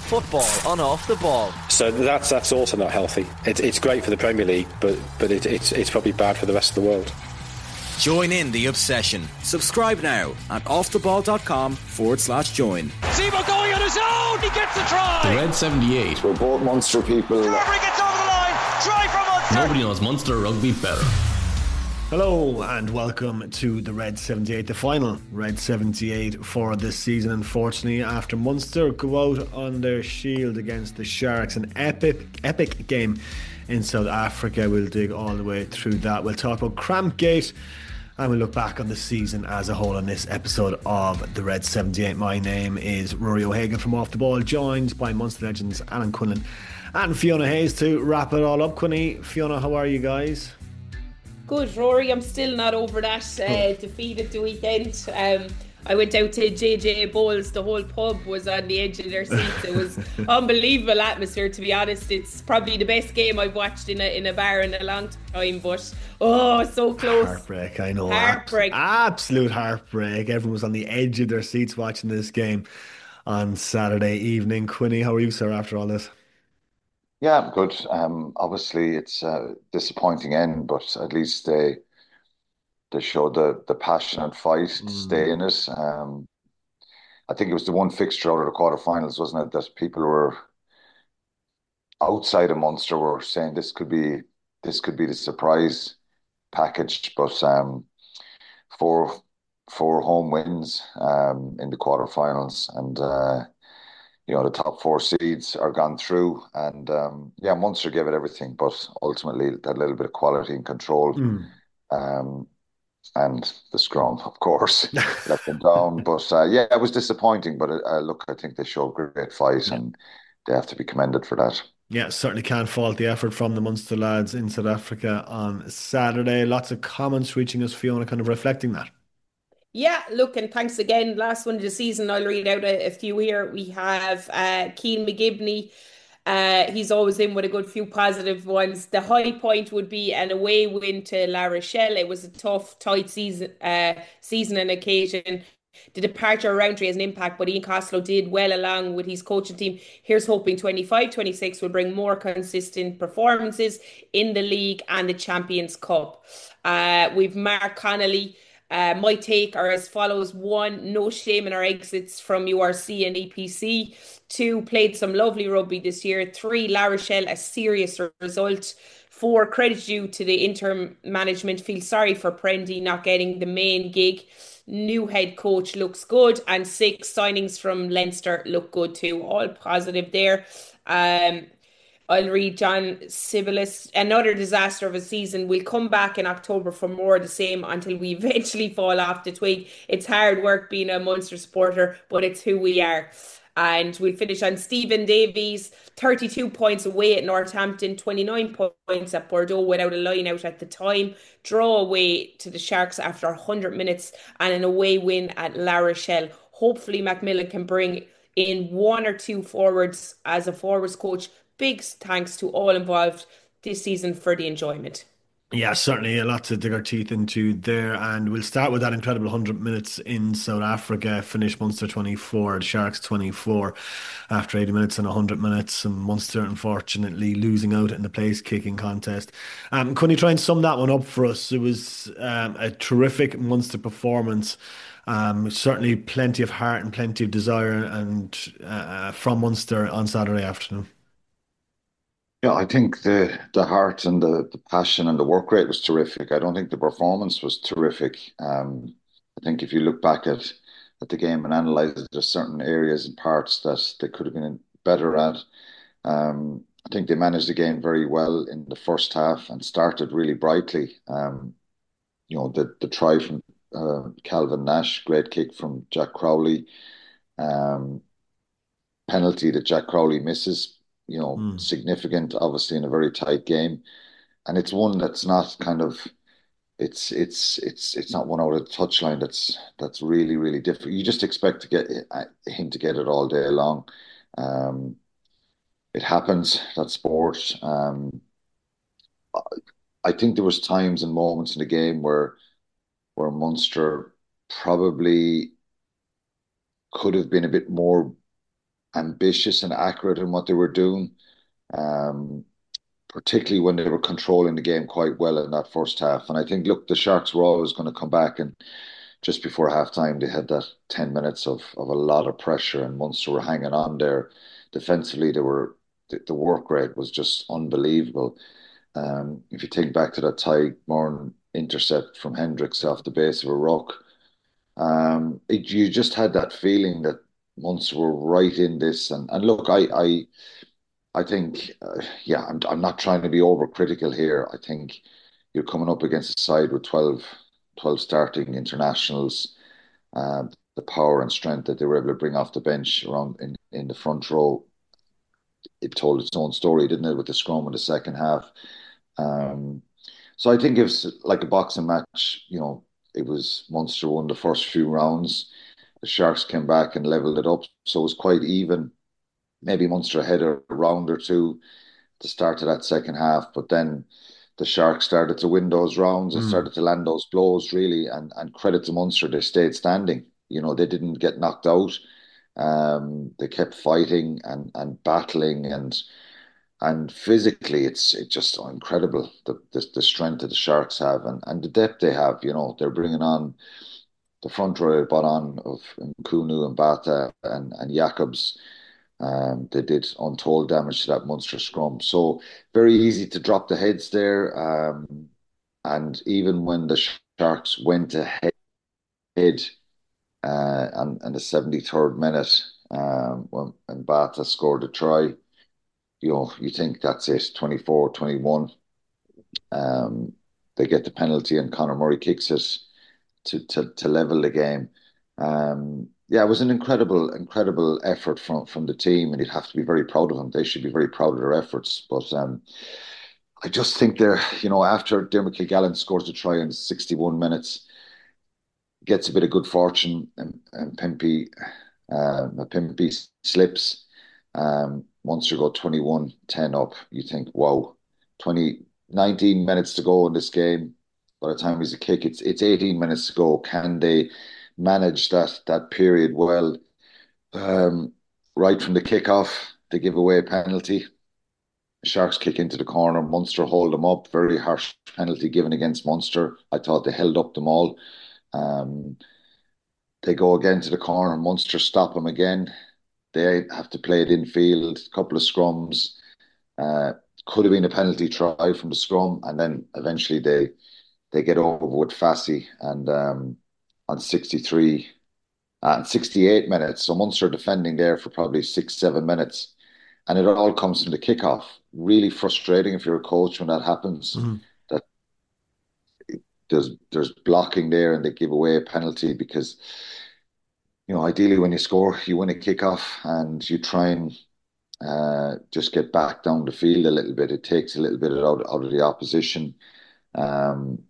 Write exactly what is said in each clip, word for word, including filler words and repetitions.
Football on Off the Ball. So that's that's also not healthy. It, it's great for the Premier League, but but it, it's it's probably bad for the rest of the world. Join in the obsession. Subscribe now at offtheball.com forward slash join. Seymour going on his own. He gets the try. The Red seventy-eight. We're both Munster people. Carberry gets over the line. Try from Munster. Nobody knows Munster rugby better. Hello and welcome to the Red seventy-eight, the final Red seventy-eight for this season. Unfortunately, after Munster go out on their shield against the Sharks, an epic, epic game in South Africa. We'll dig all the way through that. We'll talk about Crampgate and we'll look back on the season as a whole on this episode of the Red seventy-eight. My name is Rory O'Hagan from Off the Ball, joined by Munster legends Alan Quinlan and Fiona Hayes to wrap it all up. Quinny, Fiona, how are you guys? Good, Rory. I'm still not over that uh, defeat at the weekend. Um, I went out to J J Bowles. The whole pub was on the edge of their seats. It was unbelievable atmosphere, to be honest. It's probably the best game I've watched in a in a bar in a long time. But oh, so close. Heartbreak, I know. Heartbreak. Absolute heartbreak. Everyone was on the edge of their seats watching this game on Saturday evening. Quinny, how are you, sir, after all this? Yeah, I'm good. Um, obviously, it's a disappointing end, but at least they they showed the the passion and fight to stay in it. Um, I think it was the one fixture out of the quarterfinals, wasn't it, that people were outside of Munster were saying this could be this could be the surprise package, but um, four four home wins um, in the quarterfinals, and uh, you know the top four seeds are gone through, and um, yeah, Munster gave it everything, but ultimately that little bit of quality and control. Mm. Um, And the scrum, of course, let them down. But uh, yeah, it was disappointing. But uh, look, I think they showed great fight, yeah, and they have to be commended for that. Yeah, certainly can't fault the effort from the Munster lads in South Africa on Saturday. Lots of comments reaching us, Fiona, kind of reflecting that. Yeah, look, and thanks again. Last one of the season, I'll read out a, a few here. We have uh, Keane McGibney. Uh, he's always in with a good few positive ones. The high point would be an away win to La Rochelle. It was a tough, tight season, uh, season and occasion. The departure of Roundtree has an impact, but Ian Costello did well along with his coaching team. Here's hoping twenty-five twenty-six will bring more consistent performances in the league and the Champions Cup. Uh, we've Mark Connolly. Uh, my take are as follows. One, no shame in our exits from U R C and E P C. Two, played some lovely rugby this year. Three, La Rochelle, a serious result. Four, credit due to the interim management. Feel sorry for Prendy not getting the main gig. New head coach looks good. And six, signings from Leinster look good too. All positive there. Um, I'll read John Sibilis. Another disaster of a season. We'll come back in October for more of the same until we eventually fall off the twig. It's hard work being a Munster supporter, but it's who we are. And we'll finish on Stephen Davies, thirty-two points away at Northampton, twenty-nine points at Bordeaux without a line out at the time. Draw away to the Sharks after one hundred minutes and an away win at La Rochelle. Hopefully Macmillan can bring in one or two forwards as a forwards coach. Big thanks to all involved this season for the enjoyment. Yeah, certainly a lot to dig our teeth into there, and we'll start with that incredible one hundred minutes in South Africa. Finished Munster twenty-four, the Sharks twenty-four after eighty minutes and one hundred minutes, and Munster unfortunately losing out in the place kicking contest. Um, can you try and sum that one up for us? It was um, a terrific Munster performance. Um, certainly plenty of heart and plenty of desire and uh, from Munster on Saturday afternoon. Yeah, I think the the heart and the, the passion and the work rate was terrific. I don't think the performance was terrific. Um, I think if you look back at, at the game and analyze it, there's certain areas and parts that they could have been better at. Um, I think they managed the game very well in the first half and started really brightly. Um, you know, the, the try from uh, Calvin Nash, great kick from Jack Crowley, um, penalty that Jack Crowley misses, you know, mm. significant, obviously, in a very tight game. And it's one that's not kind of, it's it's it's it's not one out of the touchline that's that's really, really difficult. You just expect to get him to get it all day long. Um, it happens, that sport. Um, I think there was times and moments in the game where where Munster probably could have been a bit more ambitious and accurate in what they were doing. Um, particularly when they were controlling the game quite well in that first half. And I think, look, the Sharks were always going to come back, and just before halftime, they had that ten minutes of, of a lot of pressure, and Munster were hanging on there. Defensively, they were the, the work rate was just unbelievable. Um, if you think back to that Ty Moran intercept from Hendricks off the base of a ruck, um, it, you just had that feeling that Munster were right in this. And, and look, I, I I think, uh, yeah, I'm, I'm not trying to be overcritical here. I think you're coming up against a side with twelve, twelve starting internationals. Uh, the power and strength that they were able to bring off the bench around in, in the front row, it told its own story, didn't it, with the scrum in the second half. Um, so I think it was like a boxing match. You know, it was Munster won the first few rounds. The Sharks came back and levelled it up. So it was quite even. Maybe Munster had a round or two at the start of that second half, but then the Sharks started to win those rounds and mm. started to land those blows, really. And, and credit to Munster, they stayed standing. You know, they didn't get knocked out. Um, they kept fighting and, and battling, and and physically, it's it's just incredible the, the the strength that the Sharks have, and, and the depth they have. You know, they're bringing on the front row, brought on of Nkunu and Bata and and Jacobs. Um, they did untold damage to that Munster scrum. So very easy to drop the heads there. Um, and even when the Sharks went ahead uh, on, on the seventy-third minute, um, when, when Bata scored a try, you know, you think that's it, twenty-four twenty-one. Um, they get the penalty and Conor Murray kicks it to, to, to level the game. Um, Yeah, it was an incredible, incredible effort from, from the team, and you'd have to be very proud of them. They should be very proud of their efforts. But um, I just think they're, you know, after Dermot Kilgallen scores a try in sixty-one minutes, gets a bit of good fortune, and, and Pimpy, uh, Pimpy slips. Um, Munster go twenty-one ten up. You think, wow, twenty, nineteen minutes to go in this game. By the time he's a kick, it's it's eighteen minutes to go. Can they manage that that period well? Um, right from the kickoff, they give away a penalty. Sharks kick into the corner. Munster hold them up. Very harsh penalty given against Munster. I thought they held up them all. Um, they go again to the corner. Munster stop them again. They have to play it infield. A couple of scrums. Uh, could have been a penalty try from the scrum, and then eventually they they get over with Fassi and um, on sixty-three and sixty-eight minutes. So Munster defending there for probably six, seven minutes. And it all comes from the kickoff. Really frustrating if you're a coach when that happens. Mm-hmm. That there's there's blocking there and they give away a penalty because, you know, ideally when you score, you win a kickoff and you try and uh, just get back down the field a little bit. It takes a little bit out, out of the opposition. Um,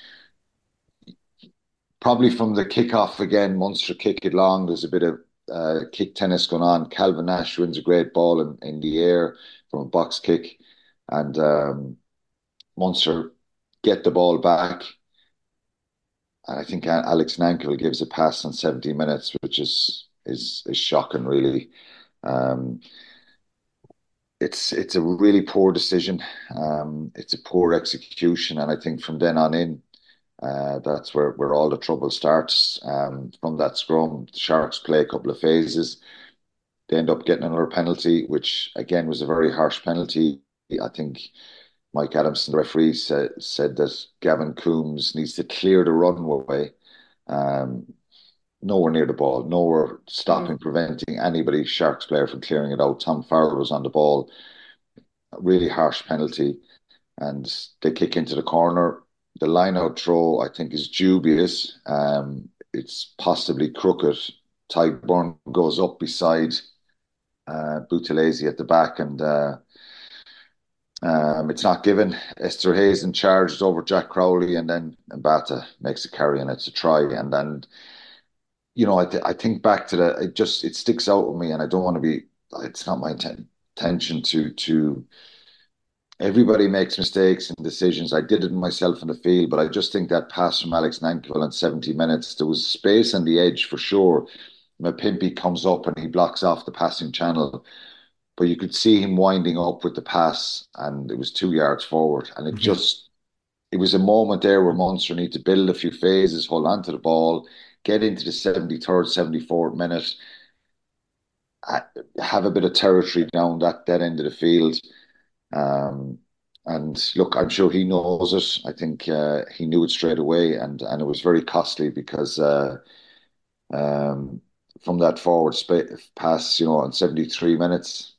Probably from the kickoff again, Munster kick it long. There's a bit of uh, kick tennis going on. Calvin Nash wins a great ball in, in the air from a box kick. And um, Munster get the ball back. And I think Alex Nankervis gives a pass on seventy minutes, which is is, is shocking, really. Um, it's it's a really poor decision. Um, it's a poor execution. And I think from then on in, Uh, that's where, where all the trouble starts. Um, from that scrum, the Sharks play a couple of phases. They end up getting another penalty, which again was a very harsh penalty. I think Mike Adamson, the referee, said, said that Gavin Coombs needs to clear the runway. Um, nowhere near the ball, nowhere stopping, mm. preventing anybody, Sharks player, from clearing it out. Tom Farrell was on the ball. A really harsh penalty. And they kick into the corner. The line-out throw, I think, is dubious. Um, it's possibly crooked. Ty Burn goes up beside uh, Buthelezi at the back, and uh, um, it's not given. Esther Hazen charged over Jack Crowley, and then Mbata makes a carry, and it's a try. And then, you know, I, th- I think back to that. It just it sticks out with me, and I don't want to be. It's not my inten- intention to to. Everybody makes mistakes and decisions. I did it myself in the field, but I just think that pass from Alex Nankervis in seventy minutes, there was space on the edge for sure. Mapimpi comes up and he blocks off the passing channel. But you could see him winding up with the pass, and it was two yards forward. And it mm-hmm. just, it was a moment there where Munster need to build a few phases, hold on to the ball, get into the seventy-third, seventy-fourth minute, have a bit of territory down that, that end of the field. Um, and look, I'm sure he knows it. I think uh, he knew it straight away, and, and it was very costly because uh, um, from that forward sp- pass, you know, in seventy-three minutes,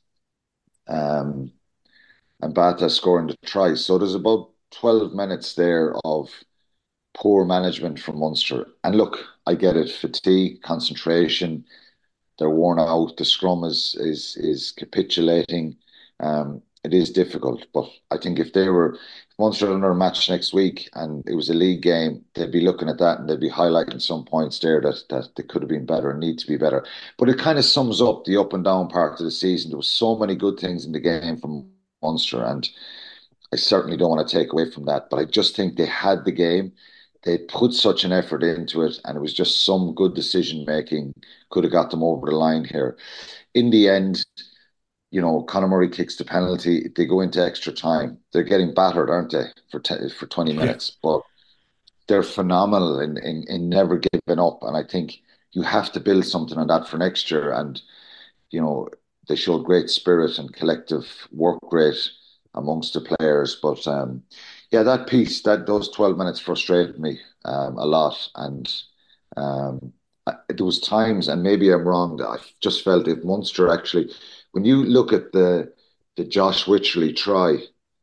um, and Bata scoring the try. So there's about twelve minutes there of poor management from Munster. And look, I get it, fatigue, concentration, they're worn out, the scrum is is is capitulating. Um, it is difficult, but I think if they were, if Munster had another match next week and it was a league game, they'd be looking at that and they'd be highlighting some points there that, that they could have been better and need to be better. But it kind of sums up the up and down part of the season. There was so many good things in the game from Munster, and I certainly don't want to take away from that, but I just think they had the game. They put such an effort into it, and it was just some good decision making could have got them over the line here. In the end, you know, Conor Murray kicks the penalty. They go into extra time. They're getting battered, aren't they, for te- for twenty minutes? Yeah. But they're phenomenal in, in, in never giving up. And I think you have to build something on that for next year. And, you know, they showed great spirit and collective work rate amongst the players. But, um, yeah, that piece, that those twelve minutes frustrated me um, a lot. And um, I, there was times, and maybe I'm wrong, that I just felt if Munster actually... When you look at the the Josh Wycherley try,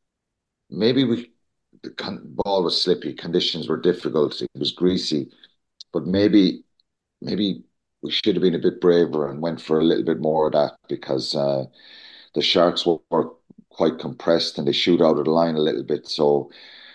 maybe we the con- ball was slippy, conditions were difficult, it was greasy, but maybe maybe we should have been a bit braver and went for a little bit more of that, because uh, the Sharks were, were quite compressed and they shoot out of the line a little bit. So,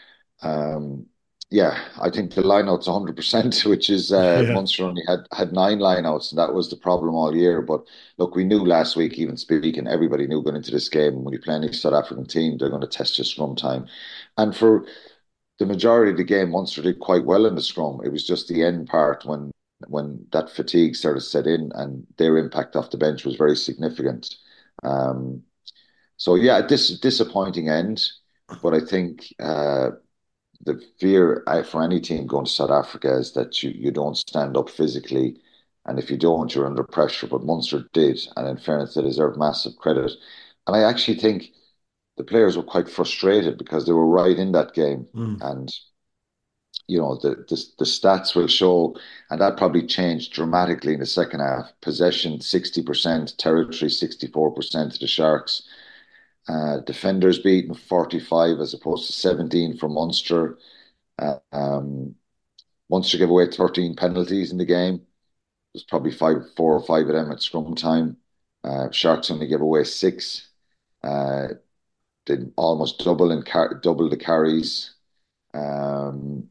um, yeah, I think the lineout's one hundred percent, which is uh, yeah. Munster only had, had nine lineouts, and that was the problem all year. But look, we knew last week, even speaking, everybody knew going into this game, when you play any South African team, they're going to test your scrum time. And for the majority of the game, Munster did quite well in the scrum. It was just the end part when when that fatigue started to set in, and their impact off the bench was very significant. Um, so, yeah, dis- disappointing end, but I think... Uh, the fear for any team going to South Africa is that you, you don't stand up physically, and if you don't, you're under pressure. But Munster did, and in fairness, they deserve massive credit. And I actually think the players were quite frustrated because they were right in that game. Mm. And, you know, the, the the stats will show, and that probably changed dramatically in the second half. Possession, sixty percent, territory, sixty-four percent to the Sharks. Uh, defenders beaten forty-five as opposed to seventeen for Munster. Uh, um, Munster gave away thirteen penalties in the game. There's probably five, four or five of them at scrum time. Uh, Sharks only gave away six. Uh, did almost double in car- double the carries. Um,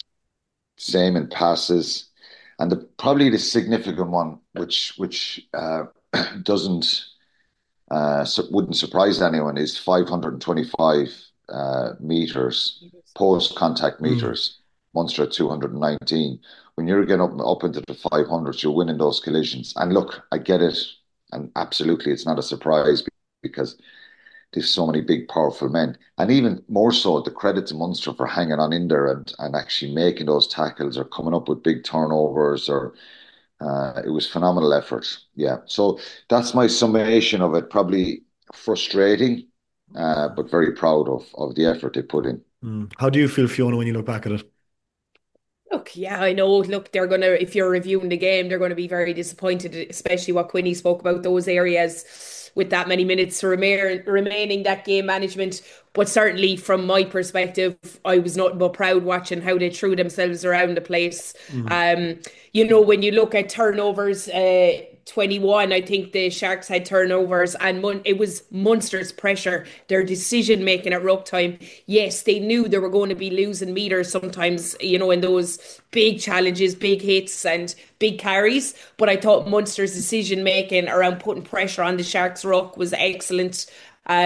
same in passes, and the probably the significant one, which which uh, doesn't. Uh, so wouldn't surprise anyone, is five hundred twenty-five uh, meters, post-contact meters. Mm. Munster at two hundred nineteen. When you're getting up, up into the five hundreds, you're winning those collisions. And look, I get it, and absolutely it's not a surprise because there's so many big, powerful men. And even more so, the credit to Munster for hanging on in there and, and actually making those tackles or coming up with big turnovers or... Uh, it was phenomenal effort. Yeah. So that's my summation of it. Probably frustrating, uh, but very proud of, of the effort they put in. Mm. How do you feel, Fiona, when you look back at it? Look, yeah, I know. Look, they're going to, if you're reviewing the game, they're going to be very disappointed, especially what Quinny spoke about, those areas with that many minutes remain, remaining, that game management. But certainly from my perspective, I was nothing but proud watching how they threw themselves around the place. Mm. Um, you know, when you look at turnovers, uh, twenty-one, I think the Sharks had turnovers, and Mun- it was Munster's pressure, their decision making at ruck time. Yes, they knew they were going to be losing meters sometimes, you know, in those big challenges, big hits and big carries. But I thought Munster's decision making around putting pressure on the Sharks ruck was excellent. Um,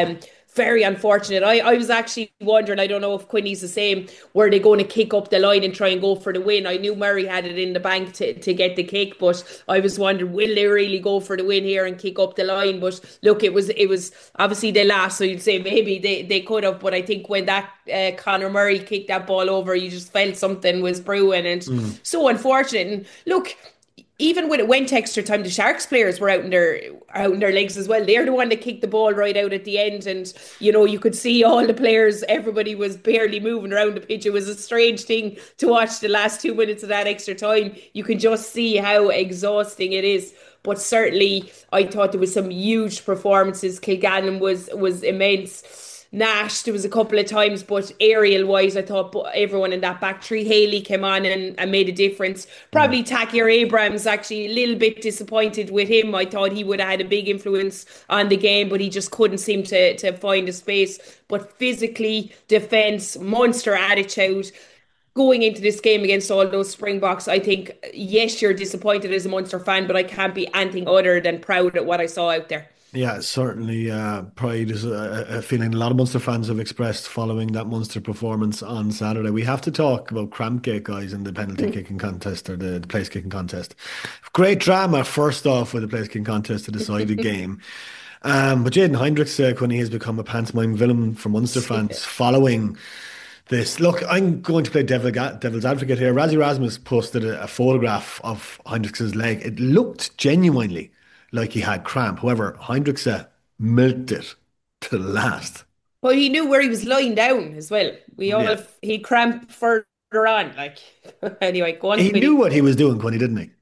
very unfortunate. I, I was actually wondering, I don't know if Quinny's the same, were they going to kick up the line and try and go for the win? I knew Murray had it in the bank to, to get the kick, but I was wondering, will they really go for the win here and kick up the line? But look, it was it was obviously they last, so you'd say maybe they, they could have, but I think when that uh, Conor Murray kicked that ball over, you just felt something was brewing, and mm. so unfortunate. And look, even when it went extra time, the Sharks players were out in their out in their legs as well. They're the one that kicked the ball right out at the end, and you know you could see all the players. Everybody was barely moving around the pitch. It was a strange thing to watch the last two minutes of that extra time. You can just see how exhausting it is. But certainly, I thought there was some huge performances. Kilgannon was was immense. Nash, there was a couple of times, but aerial wise, I thought everyone in that back three, Haley came on and, and made a difference. Probably mm. Takir Abrams, actually a little bit disappointed with him. I thought he would have had a big influence on the game, but he just couldn't seem to, to find a space. But physically, defence, monster attitude. Going into this game against all those Springboks, I think, yes, you're disappointed as a Munster fan, but I can't be anything other than proud at what I saw out there. Yeah, certainly uh, pride is a, a feeling a lot of Munster fans have expressed following that Munster performance on Saturday. We have to talk about Crampgate, guys, in the penalty mm. kicking contest or the, the place kicking contest. Great drama, first off, with the place kicking contest to decide the game. Um, but Jaden Heinrichs, uh, when he has become a pantomime villain for Munster fans following this. Look, I'm going to play devil, devil's advocate here. Rassie Erasmus posted a, a photograph of Heinrichs' leg. It looked genuinely like he had cramp. However, Heinrichs uh, milked it to the last. Well, he knew where he was lying down as well. We all yeah. he cramped further on. Like anyway, go on. He knew what he was doing, Quinny, didn't he?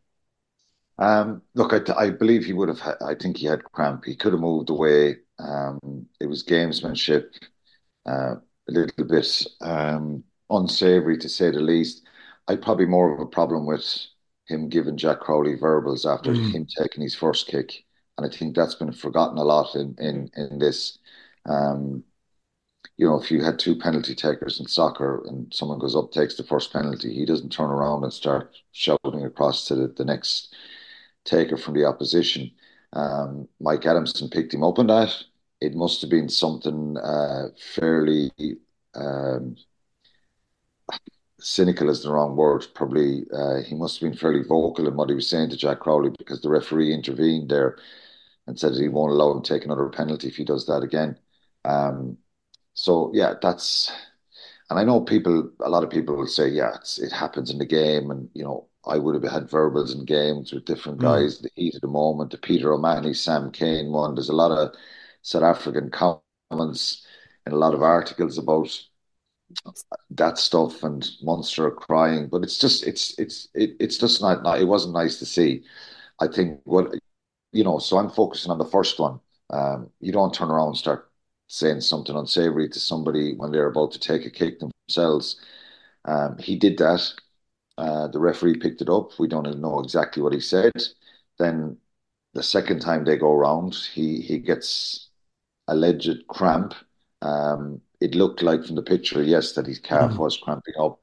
Um, look, I, I believe he would have. Ha- I think he had cramp. He could have moved away. Um, it was gamesmanship, uh, a little bit um, unsavoury to say the least. I'd probably more of a problem with him giving Jack Crowley verbals after mm. him taking his first kick. And I think that's been forgotten a lot in, in, in this. Um, you know, if you had two penalty takers in soccer and someone goes up, takes the first penalty, he doesn't turn around and start shouting across to the, the next taker from the opposition. Um, Mike Adamson picked him up on that. It must have been something uh, fairly... Um, cynical is the wrong word. Probably uh, he must have been fairly vocal in what he was saying to Jack Crowley, because the referee intervened there and said that he won't allow him to take another penalty if he does that again. Um, so yeah, that's, and I know people, a lot of people will say, yeah, it's, it happens in the game, and you know, I would have had verbals in games with different guys, mm. the heat of the moment, the Peter O'Mahony, Sam Cane one. There's a lot of South African comments and a lot of articles about that stuff and Munster crying, but it's just it's it's it, it's just not, not it wasn't nice to see. I think what you know, so I'm focusing on the first one. Um, you don't turn around and start saying something unsavoury to somebody when they're about to take a kick themselves. Um, he did that. Uh, the referee picked it up. We don't know exactly what he said. Then the second time they go around, he he gets alleged cramp. Um, it looked like from the picture, yes, that his calf mm. was cramping up.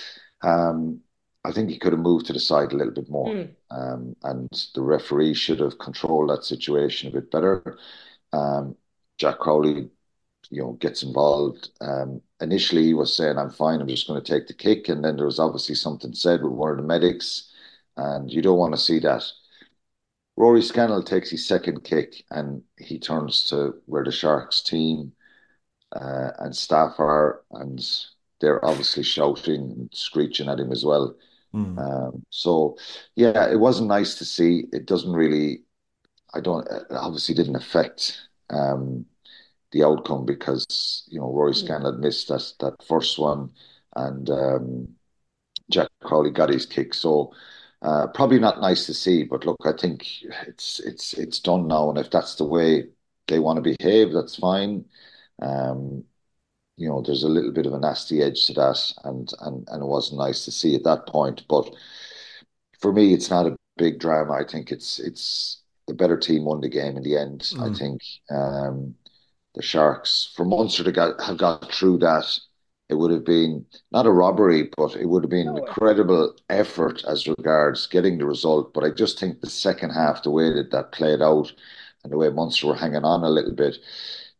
Um, I think he could have moved to the side a little bit more. Mm. Um, and the referee should have controlled that situation a bit better. Um, Jack Crowley, you know, gets involved. Um, initially, he was saying, I'm fine, I'm just going to take the kick. And then there was obviously something said with one of the medics. And you don't want to see that. Rory Scannell takes his second kick and he turns to where the Sharks team Uh, and staff are, and they're obviously shouting and screeching at him as well. Mm. Um, so, yeah, it wasn't nice to see. It doesn't really, I don't, it obviously didn't affect um, the outcome, because, you know, Rory Scannell had missed that, that first one, and um, Jack Crowley got his kick. So, uh, probably not nice to see, but look, I think it's it's it's done now, and if that's the way they want to behave, that's fine. Um, you know, there's a little bit of a nasty edge to that, and, and, and it wasn't nice to see at that point. But for me, it's not a big drama. I think it's it's the better team won the game in the end. Mm. I think um, the Sharks, for Munster to get, have got through that, it would have been not a robbery, but it would have been an incredible effort as regards getting the result. But I just think the second half, the way that that played out and the way Munster were hanging on a little bit,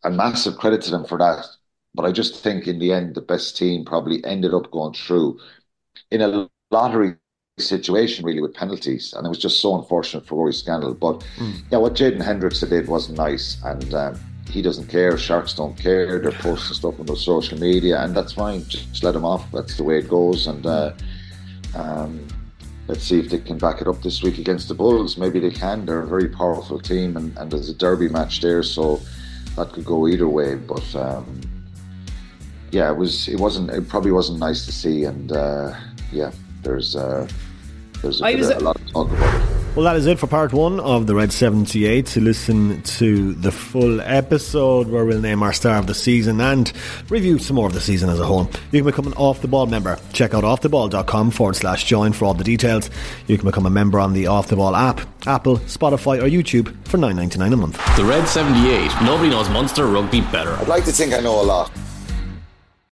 and massive credit to them for that. But I just think in the end, the best team probably ended up going through in a lottery situation, really, with penalties. And it was just so unfortunate for Rory Scannell. But mm. yeah, what Jaden Hendricks did wasn't nice. And um, he doesn't care. Sharks don't care. They're posting stuff on their social media, and that's fine. Just let them off. That's the way it goes. And uh, um, let's see if they can back it up this week against the Bulls. Maybe they can. They're a very powerful team, and, and there's a derby match there, so that could go either way. But um, yeah, it was. It wasn't. It probably wasn't nice to see. And uh, yeah, there's uh, there's a, bit, was, a lot to talk about it. Well, that is it for part one of the Red seventy-eight. To listen to the full episode where we'll name our star of the season and review some more of the season as a whole, you can become an Off The Ball member. Check out offtheball.com forward slash join for all the details. You can become a member on the Off The Ball app, Apple, Spotify or YouTube for nine ninety-nine a month. The Red seventy-eight. Nobody knows Munster rugby better. I'd like to think I know a lot.